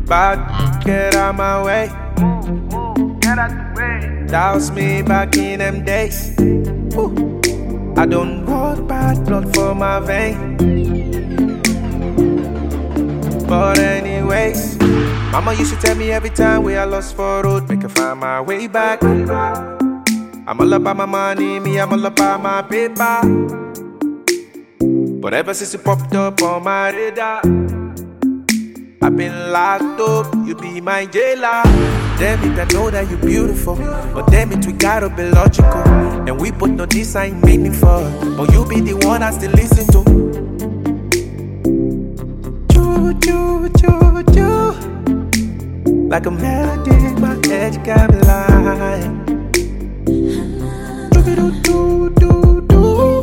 Bad, get out my way. Get out the way. Douse me back in them days. Ooh. I don't want bad blood for my vein. But anyways, mama used to tell me every time we are lost for road, make her find my way back. I'm all about my money, me, I'm all about my paper. But ever since you popped up on my radar, I've been locked up, you be my jailer. Damn it, I know that you're beautiful, but damn it, we gotta be logical. And we both know this ain't meaningful, but you be the one I still listen to. Choo, choo, choo, choo. Like a melody in my head, you got me lying. Do, do, do, do.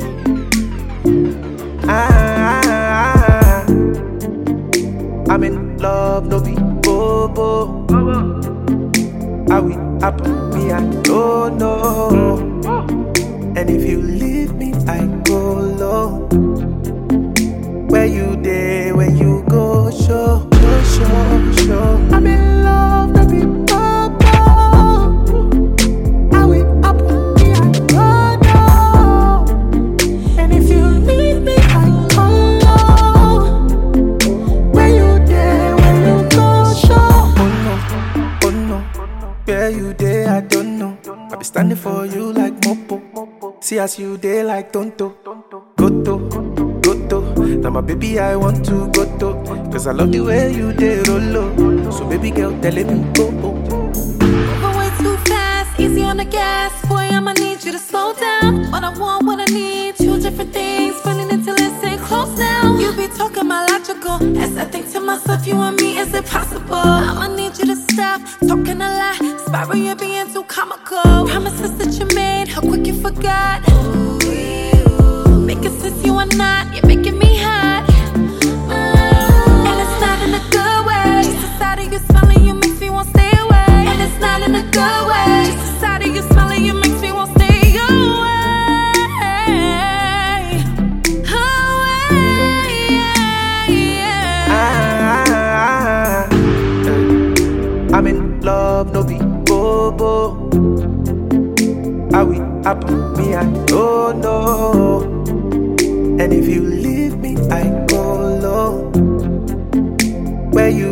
I'm in love, no be bobo. How we happen, me, I don't know. And if you leave me, I go low. Where you there, where you go, show, show, show. I'm in love, no be bobo. How we happen, me, I don't know. And if you leave me, I go low. Where you there, where you go, show. Oh no, where you there, I don't know. I be standing for you like Mopo. See as you there like Tonto. Goto, goto. Now my baby I want to goto. Cause I love the way you there rollo. So baby girl telling me go. Moving way too fast, easy on the gas. Boy, I'ma need you to slow down. What I want, what I need, two different things. Feeling it till it's stay close now. You be talking my logical. As I think to myself, you and me, is it possible? I'ma need you to stop talking a lot. Spiral, you're being too comical. Promises that you made, how quick you forgot. Making sense, you are not. You're making me hot. And it's not in a good way. Just the sight of you smelling, you makes me want to stay away. And it's not in a good way. Just the sight of you smelling, you makes me want to stay away. I'm in love, no be bobo. How we happen, me, I don't know. And if you leave me, I go low. Where you